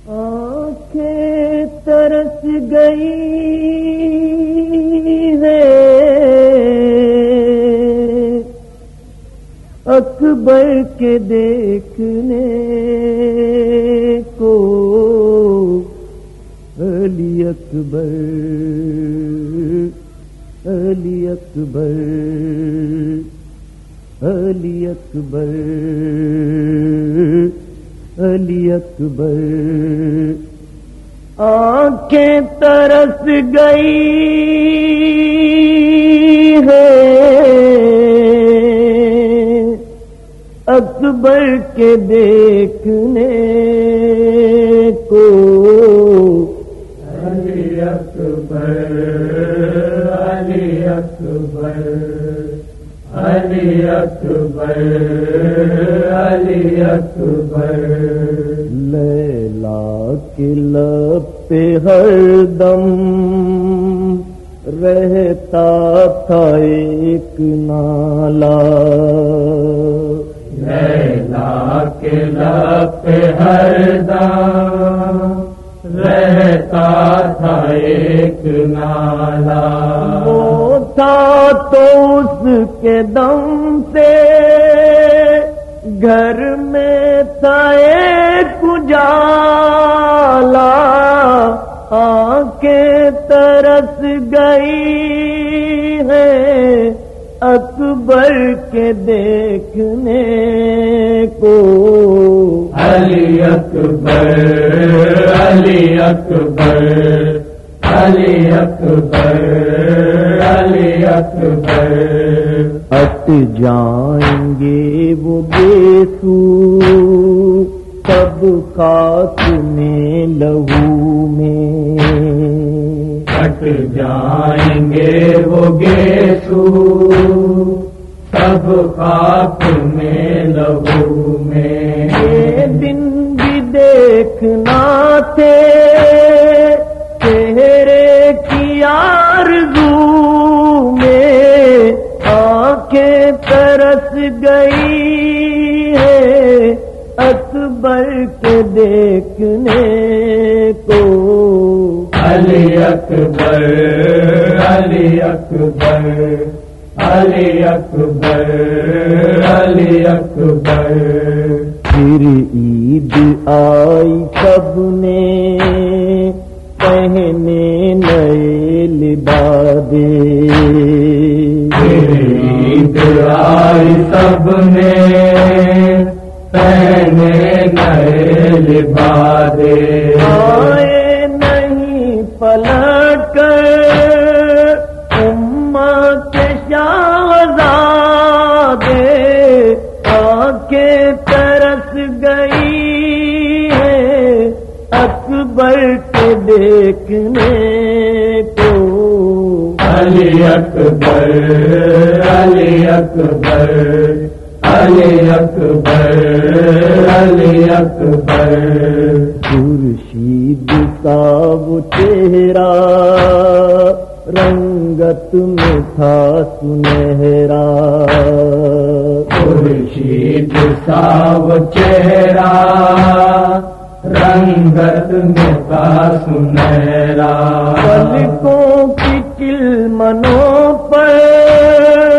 آنکھیں ترس گئی ہے اکبر کے دیکھنے کو، علی اکبر علی اکبر علی اکبر علی اکبر. آنکھیں ترس گئی ہے اکبر کے دیکھنے کو، علی اکبر علی اکبر علی اکبر علی اکبر. لیلا کے لب پہ ہر دم رہتا تھا ایک نالا، لیلا کے لب پہ ہر دم رہتا تھا ایک نالا. وہ تھا تو اس کے دم سے گھر میں تھا ایک اجالا. آنکھیں ترس گئی ہے اکبر کے دیکھنے کو، علی اکبر علی اکبر علی اکبر علی اکبر. ہٹ جائیں گے وہ بے سو سب خاک میں لہو میں، ہٹ جائیں گے وہ گیسو سب خاک میں لہو میں. یہ دن بھی دیکھنا تھے چہرے کی آرزو میں، آنکھیں ترس گئی ہے اکبر کے دیکھنے کو، علی اکبر علی اکبر علی اکبر علی اکبر. پھر عید آئی سب نے پہنے نئے لبادے، پھر عید آئی سب نے پہنے نئے لبادے. آئے نہیں پلٹ کر امت کے شہزادے، آنکھیں ترس گئی ہے اکبر کے دیکھنے کو، علی اکبر علی اکبر علی اکبر علی اکبر. خورشید کا وہ چہرہ رنگت میں تھا سنہرا، خورشید سا وہ چہرہ رنگت میں تھا سنہرا. پلکوں کی چلمنوں پر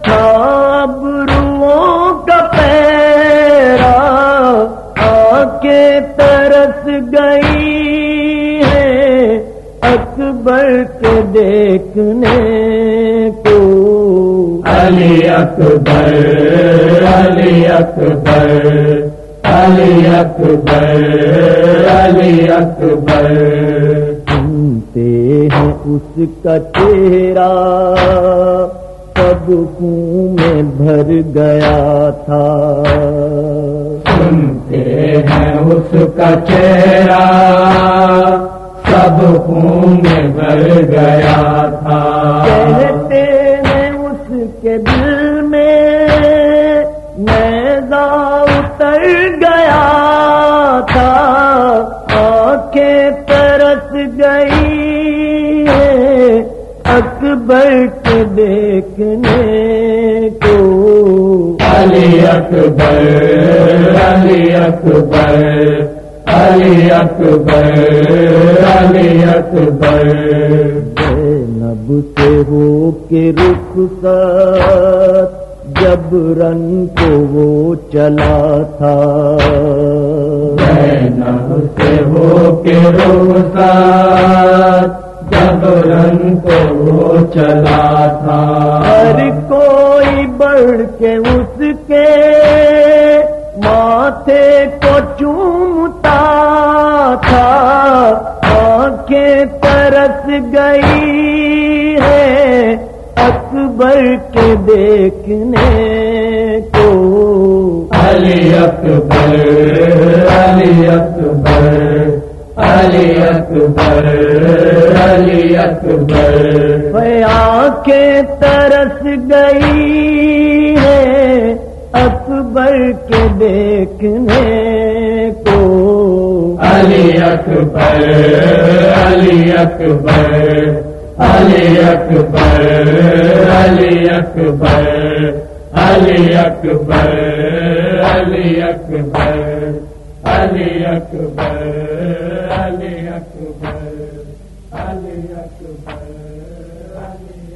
ابروؤں کا پیرا، آنکھیں ترس گئی ہے اکبر کے دیکھنے کو، علی اکبر علی اکبر علی اکبر علی اکبر. سنتے ہیں اس کا چہرہ سب خون میں بھر گیا تھا، سنتے ہیں اس کا چہرہ سب خون میں بھر گیا تھا. کہتے ہیں اس کے دل میں نیزہ اتر گیا تھا، آنکھیں ترس گئی ہے اکبر کے دیکھنے کو، علی اکبر علی اکبر علی اکبر علی اکبر زینب سے ہو کے رخصت جب رن کو وہ چلا تھا زینب سے ہو کے رخصت جب رن کو وہ چلا تھا ہر کوئی بڑھ کے اس کے ماتھے کو چومتا تھا آنکھیں ترس گئی ہے اکبر کے دیکھنے کو علی اکبر علی اکبر علی اکبر علی اکبر آنکھیں ترس گئی ہے اکبر کے دیکھنے کو علی اکبر علی اکبر علی اکبر علی اکبر علی اکبر علی اکبر علی اکبر علی اکبر علی اکبر علی